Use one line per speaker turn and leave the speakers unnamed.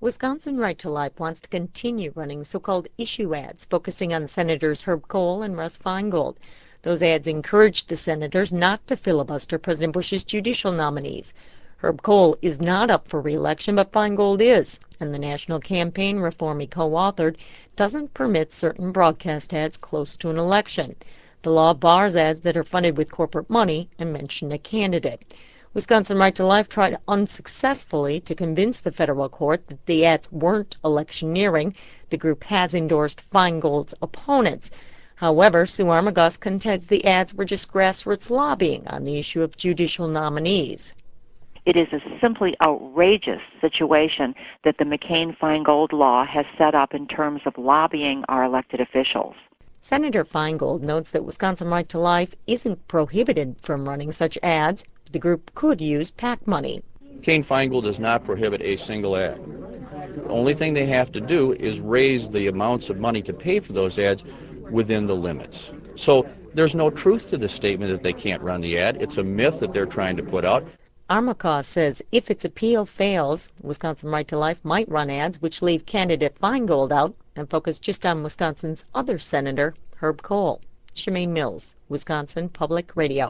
Wisconsin Right to Life wants to continue running so-called issue ads focusing on Senators Herb Kohl and Russ Feingold. Those ads encouraged the senators not to filibuster President Bush's judicial nominees. Herb Kohl is not up for re-election, but Feingold is, and the national campaign reform he co-authored doesn't permit certain broadcast ads close to an election. The law bars ads that are funded with corporate money and mention a candidate. Wisconsin Right to Life tried unsuccessfully to convince the federal court that the ads weren't electioneering. The group has endorsed Feingold's opponents. However, Sue Armagoss contends the ads were just grassroots lobbying on the issue of judicial nominees.
It is a simply outrageous situation that the McCain-Feingold law has set up in terms of lobbying our elected officials.
Senator Feingold notes that Wisconsin Right to Life isn't prohibited from running such ads. The group could use PAC money.
McCain-Feingold does not prohibit a single ad. The only thing they have to do is raise the amounts of money to pay for those ads within the limits. So there's no truth to the statement that they can't run the ad. It's a myth that they're trying to put out.
Armagoss says if its appeal fails, Wisconsin Right to Life might run ads which leave candidate Feingold out and focus just on Wisconsin's other senator, Herb Kohl. Shemaine Mills, Wisconsin Public Radio.